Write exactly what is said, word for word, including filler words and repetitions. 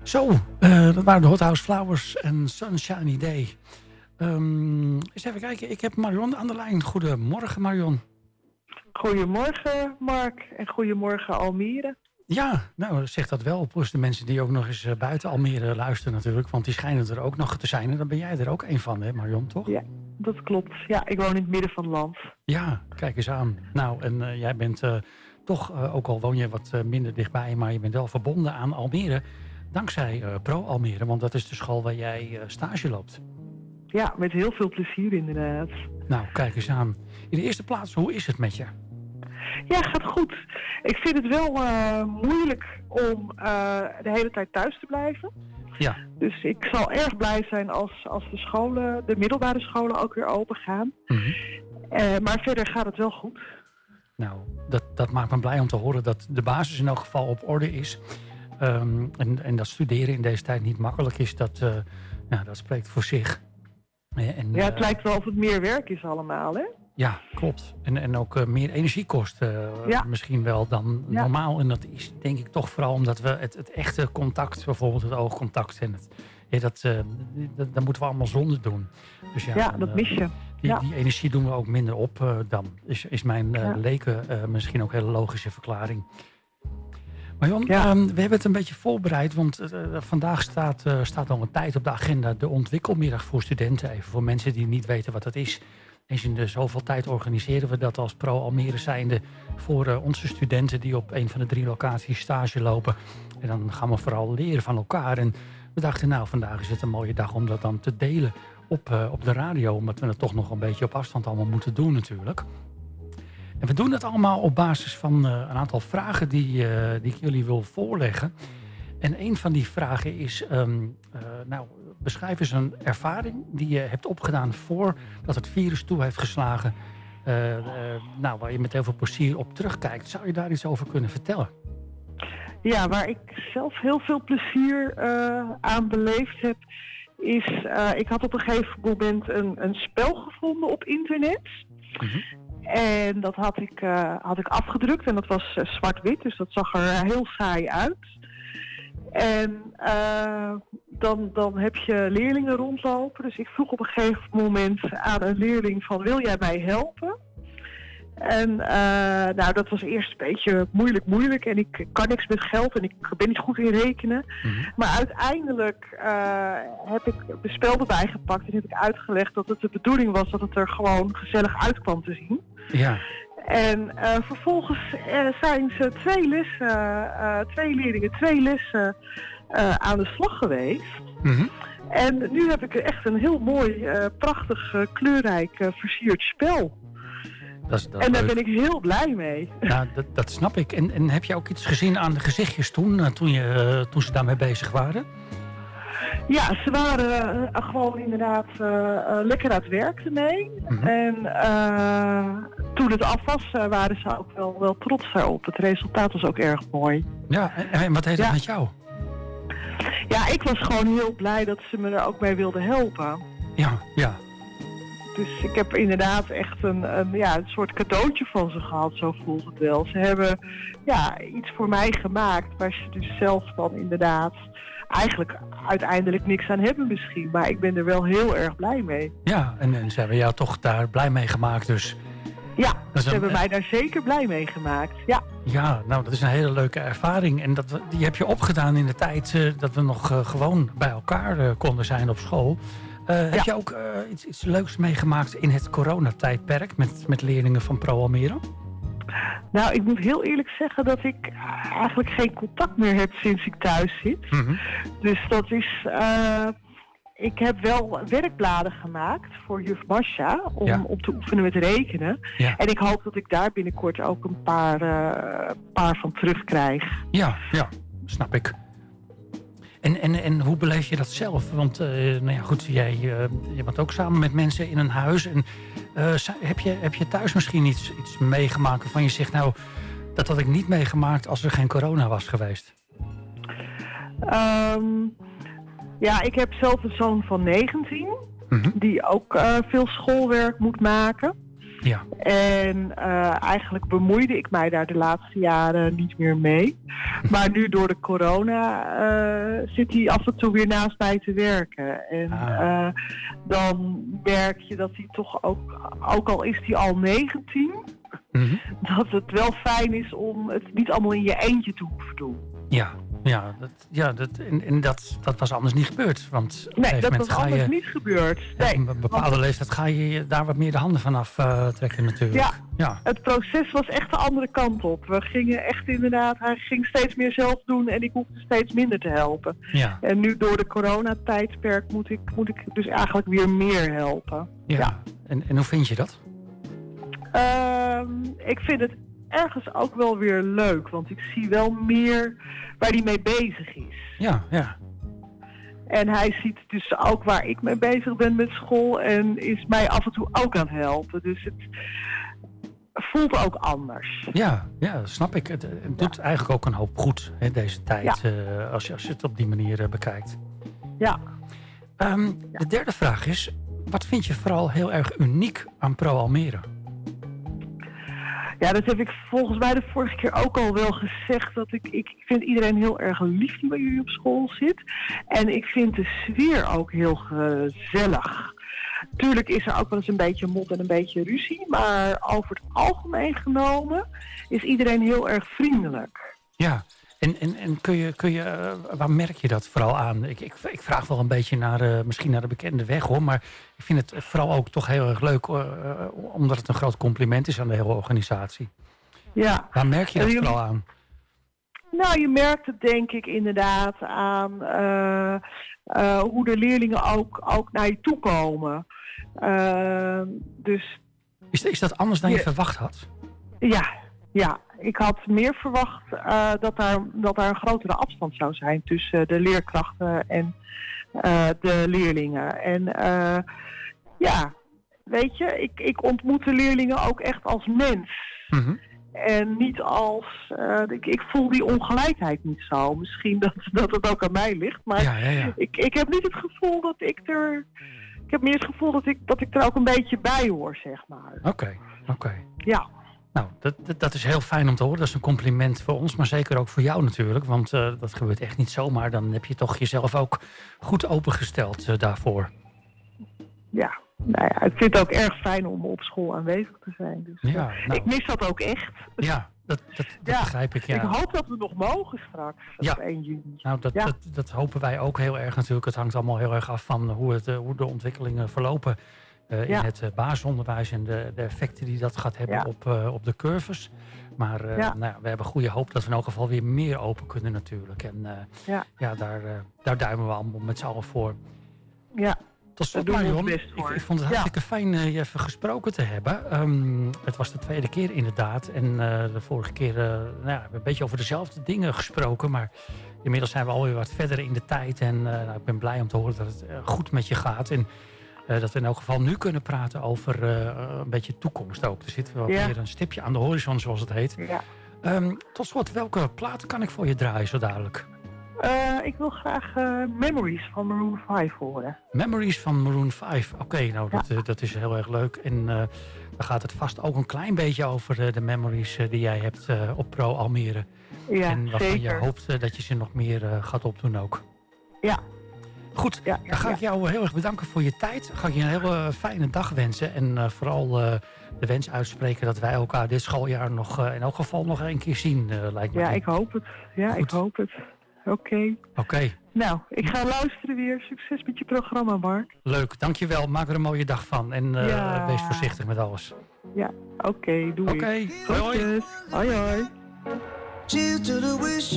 Zo, uh, dat waren de Hot House Flowers en Sunshiny Day. Um, eens even kijken, ik heb Marion aan de lijn. Goedemorgen Marion. Goedemorgen Mark en goedemorgen Almere. Ja, nou zeg dat wel. Plus de mensen die ook nog eens uh, buiten Almere luisteren natuurlijk. Want die schijnen er ook nog te zijn. En dan ben jij er ook een van, hè Marion, toch? Ja, dat klopt. Ja, ik woon in het midden van het land. Ja, kijk eens aan. Nou, en uh, jij bent uh, toch, uh, ook al woon je wat uh, minder dichtbij... maar je bent wel verbonden aan Almere... dankzij uh, Pro Almere, want dat is de school waar jij uh, stage loopt. Ja, met heel veel plezier inderdaad. Nou, kijk eens aan. In de eerste plaats, hoe is het met je? Ja, gaat goed. Ik vind het wel uh, moeilijk om uh, de hele tijd thuis te blijven. Ja. Dus ik zal erg blij zijn als, als de scholen, de middelbare scholen ook weer open gaan. Mm-hmm. Uh, maar verder gaat het wel goed. Nou, dat, dat maakt me blij om te horen dat de basis in elk geval op orde is. Um, en, en dat studeren in deze tijd niet makkelijk is, dat, uh, nou, dat spreekt voor zich. En, ja, het uh, lijkt wel of het meer werk is allemaal, hè? Ja, klopt. En, en ook uh, meer energie kost uh, ja. misschien wel dan ja. normaal. En dat is denk ik toch vooral omdat we het, het echte contact, bijvoorbeeld het oogcontact... en het, ja, dat, uh, dat, dat moeten we allemaal zonder doen. Dus ja, ja dan, dat mis je. Die, ja. die energie doen we ook minder op uh, dan. Is, is mijn uh, ja. leken uh, misschien ook een hele logische verklaring. Maar Jon, ja. um, we hebben het een beetje voorbereid, want uh, vandaag staat, uh, staat al een tijd op de agenda de ontwikkelmiddag voor studenten. Even voor mensen die niet weten wat dat is. Eens in de zoveel tijd organiseren we dat als Pro Almere zijnde voor uh, onze studenten die op een van de drie locaties stage lopen. En dan gaan we vooral leren van elkaar. En we dachten, nou, vandaag is het een mooie dag om dat dan te delen op, uh, op de radio. Omdat we het toch nog een beetje op afstand allemaal moeten doen natuurlijk. En we doen dat allemaal op basis van uh, een aantal vragen die, uh, die ik jullie wil voorleggen. En een van die vragen is, um, uh, nou, beschrijf eens een ervaring die je hebt opgedaan voordat het virus toe heeft geslagen. Uh, uh, nou, waar je met heel veel plezier op terugkijkt. Zou je daar iets over kunnen vertellen? Ja, waar ik zelf heel veel plezier uh, aan beleefd heb, is, uh, ik had op een gegeven moment een, een spel gevonden op internet. Mm-hmm. En dat had ik, uh, had ik afgedrukt en dat was uh, zwart-wit, dus dat zag er heel saai uit. En uh, dan, dan heb je leerlingen rondlopen. Dus ik vroeg op een gegeven moment aan een leerling van, wil jij mij helpen? En uh, nou, dat was eerst een beetje moeilijk, moeilijk. En ik kan niks met geld en ik ben niet goed in rekenen. Mm-hmm. Maar uiteindelijk uh, heb ik de spel erbij gepakt en heb ik uitgelegd dat het de bedoeling was dat het er gewoon gezellig uit kwam te zien. Ja. En uh, vervolgens uh, zijn ze twee lessen, uh, twee leerlingen, twee lessen uh, aan de slag geweest. Mm-hmm. En nu heb ik echt een heel mooi, uh, prachtig, uh, kleurrijk, uh, versierd spel. Dat is, dat en daar leuk. ben ik heel blij mee. Ja, dat, dat snap ik. En, en heb je ook iets gezien aan de gezichtjes toen, uh, toen, je, uh, toen ze daarmee bezig waren? Ja, ze waren uh, gewoon inderdaad uh, uh, lekker aan het werk ermee. Mm-hmm. En uh, toen het af was, uh, waren ze ook wel, wel trots daarop. Het resultaat was ook erg mooi. Ja, en, en wat heeft ja. dat met jou? Ja, ik was gewoon heel blij dat ze me er ook mee wilden helpen. Ja, ja. Dus ik heb inderdaad echt een, een, ja, een soort cadeautje van ze gehad, zo voelt het wel. Ze hebben ja, iets voor mij gemaakt waar ze dus zelf dan inderdaad eigenlijk uiteindelijk niks aan hebben misschien. Maar ik ben er wel heel erg blij mee. Ja, en, en ze hebben jou toch daar blij mee gemaakt dus. Ja, ze een, hebben mij daar zeker blij mee gemaakt, ja. Ja, nou dat is een hele leuke ervaring. En dat, die heb je opgedaan in de tijd uh, dat we nog uh, gewoon bij elkaar uh, konden zijn op school. Uh, heb ja. je ook uh, iets, iets leuks meegemaakt in het coronatijdperk met, met leerlingen van Pro Almere? Nou, ik moet heel eerlijk zeggen dat ik eigenlijk geen contact meer heb sinds ik thuis zit. Mm-hmm. Dus dat is... Uh, ik heb wel werkbladen gemaakt voor juf Masha om, ja. om te oefenen met rekenen. Ja. En ik hoop dat ik daar binnenkort ook een paar, uh, paar van terugkrijg. Ja, ja, snap ik. En, en, en hoe beleef je dat zelf? Want uh, nou ja, goed, jij uh, je bent ook samen met mensen in een huis. En, uh, heb, je, heb je thuis misschien iets, iets meegemaakt waarvan je zegt... nou, dat had ik niet meegemaakt als er geen corona was geweest? Um, ja, ik heb zelf een zoon van negentien... Mm-hmm. die ook uh, veel schoolwerk moet maken. Ja. En uh, eigenlijk bemoeide ik mij daar de laatste jaren niet meer mee. Maar nu door de corona uh, zit hij af en toe weer naast mij te werken. En ah. uh, dan merk je dat hij toch ook, ook al is hij al negentien, mm-hmm. dat het wel fijn is om het niet allemaal in je eentje te hoeven doen. Ja. Ja, dat, ja dat, en, en dat, dat was anders niet gebeurd. Want nee, dat was anders je, niet gebeurd. Nee, op een bepaalde want, leeftijd ga je daar wat meer de handen vanaf uh, trekken natuurlijk. Ja, ja, het proces was echt de andere kant op. We gingen echt inderdaad, hij ging steeds meer zelf doen en ik hoefde steeds minder te helpen. Ja. En nu door de coronatijdperk moet ik, moet ik dus eigenlijk weer meer helpen. Ja, ja. En, en hoe vind je dat? Uh, ik vind het ergens ook wel weer leuk, want ik zie wel meer waar hij mee bezig is. Ja, ja. En hij ziet dus ook waar ik mee bezig ben met school en is mij af en toe ook aan het helpen. Dus het voelt ook anders. Ja, ja, snap ik. Het, het doet ja. eigenlijk ook een hoop goed, hè, deze tijd, ja. uh, als, je, als je het op die manier uh, bekijkt. Ja. Um, ja. De derde vraag is, wat vind je vooral heel erg uniek aan Pro Almere? Ja, dat heb ik volgens mij de vorige keer ook al wel gezegd. Dat ik, ik vind iedereen heel erg lief die bij jullie op school zit. En ik vind de sfeer ook heel gezellig. Tuurlijk is er ook wel eens een beetje mot en een beetje ruzie. Maar over het algemeen genomen is iedereen heel erg vriendelijk. Ja, en, en, en kun je, kun je, uh, waar merk je dat vooral aan? Ik, ik, ik vraag wel een beetje naar, uh, misschien naar de bekende weg hoor. Maar ik vind het vooral ook toch heel erg leuk. Uh, uh, omdat het een groot compliment is aan de hele organisatie. Ja. Waar merk je dat vooral aan? Nou, je merkt het denk ik inderdaad aan uh, uh, hoe de leerlingen ook, ook naar je toe komen. Uh, dus, is, is dat anders dan je, je verwacht had? Ja, ja. Ik had meer verwacht uh, dat, daar, dat daar een grotere afstand zou zijn tussen de leerkrachten en uh, de leerlingen. En uh, ja, weet je, ik, ik ontmoet de leerlingen ook echt als mens. Mm-hmm. En niet als, uh, ik, ik voel die ongelijkheid niet zo. Misschien dat, dat het ook aan mij ligt, maar ja, ja, ja. Ik, ik heb niet het gevoel dat ik er, ik heb meer het gevoel dat ik, dat ik er ook een beetje bij hoor, zeg maar. Oké, okay, oké. Okay. Ja. Nou, dat, dat, dat is heel fijn om te horen. Dat is een compliment voor ons, maar zeker ook voor jou natuurlijk. Want uh, dat gebeurt echt niet zomaar. Dan heb je toch jezelf ook goed opengesteld uh, daarvoor. Ja, nou ja, ik vind het ook erg fijn om op school aanwezig te zijn. Dus, ja, nou, ik mis dat ook echt. Ja, dat, dat, dat ja, begrijp ik. Ja. Ik hoop dat we nog mogen straks ja. op één juni. Nou, dat, ja. dat, dat hopen wij ook heel erg natuurlijk. Het hangt allemaal heel erg af van hoe, het, hoe de ontwikkelingen verlopen. Uh, in ja. het uh, basisonderwijs en de, de effecten die dat gaat hebben ja. op, uh, op de curves. Maar uh, ja. nou ja, we hebben goede hoop dat we in elk geval weer meer open kunnen natuurlijk. En uh, ja. Ja, daar, uh, daar duimen we allemaal met z'n allen voor. Ja, tot slot Marion, ik, ik vond het hartstikke ja. fijn uh, je even gesproken te hebben. Um, het was de tweede keer inderdaad. En uh, de vorige keer uh, nou ja, we hebben een beetje over dezelfde dingen gesproken. Maar inmiddels zijn we alweer wat verder in de tijd. En uh, nou, ik ben blij om te horen dat het uh, goed met je gaat. En Uh, dat we in elk geval nu kunnen praten over uh, een beetje toekomst ook. Er zit wel ja. weer een stipje aan de horizon, zoals het heet. Ja. Um, tot slot, welke plaat kan ik voor je draaien zo dadelijk? Uh, ik wil graag uh, Memories van Maroon vijf horen. Memories van Maroon vijf. Oké, okay, nou ja. dat, uh, dat is heel erg leuk. En uh, dan gaat het vast ook een klein beetje over uh, de memories uh, die jij hebt uh, op Pro Almere. Ja, en waarvan zeker. je hoopt uh, dat je ze nog meer uh, gaat opdoen ook. Ja. Goed, ja, ja, dan ga ik jou heel erg bedanken voor je tijd. Dan ga ik je een hele fijne dag wensen. En uh, vooral uh, de wens uitspreken dat wij elkaar dit schooljaar nog uh, in elk geval nog een keer zien, uh, lijkt me. Ja, ik hoop het. Ja, Goed. ik hoop het. Oké. Okay. Oké. Okay. Nou, ik ga luisteren weer. Succes met je programma, Mark. Leuk, dankjewel. Maak er een mooie dag van. En uh, ja. wees voorzichtig met alles. Ja, oké. Okay, doei. Oké, okay. hoi hoi. Hoi hoi. Cheers to the wish